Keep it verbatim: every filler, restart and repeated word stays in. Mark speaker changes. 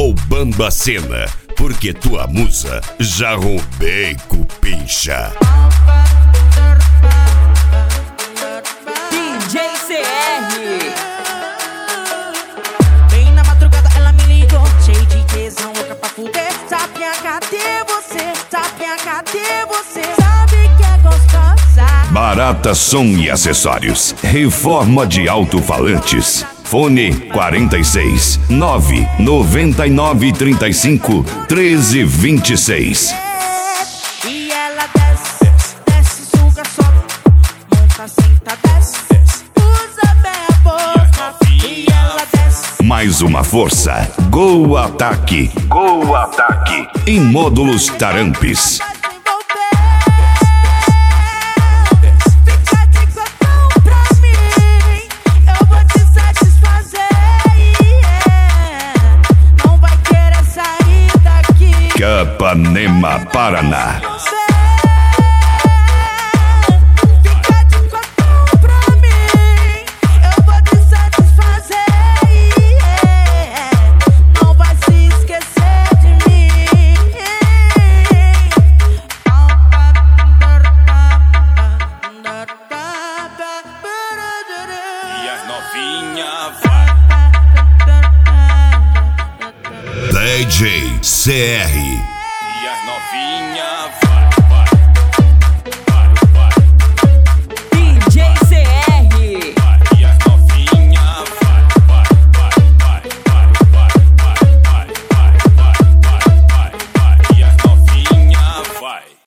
Speaker 1: roubando a cena, porque tua musa já roubei, cupincha.
Speaker 2: D J C R. Bem na madrugada ela me ligou, cheio de tesão, louca pra fuder. Tapinha, cadê você? Tapinha, cadê você? Sabe que é gostosa.
Speaker 1: Barata Som e Acessórios. Reforma de alto-falantes. Fone quarenta e seis, nove noventa e nove, trinta e cinco, treze, vinte e seis.
Speaker 2: E ela desce, desce, suga, sobe, monta, senta, desce, usa bem a boca. E ela desce.
Speaker 1: Mais uma força. Gol Ataque. Gol Ataque. Em módulos Tarampes. Capanema, Paraná.
Speaker 2: Fica de cotão pra mim, eu vou te satisfazer. Não vai se esquecer de mim.
Speaker 3: E as novinha vai.
Speaker 1: D J C R.
Speaker 3: E as novinha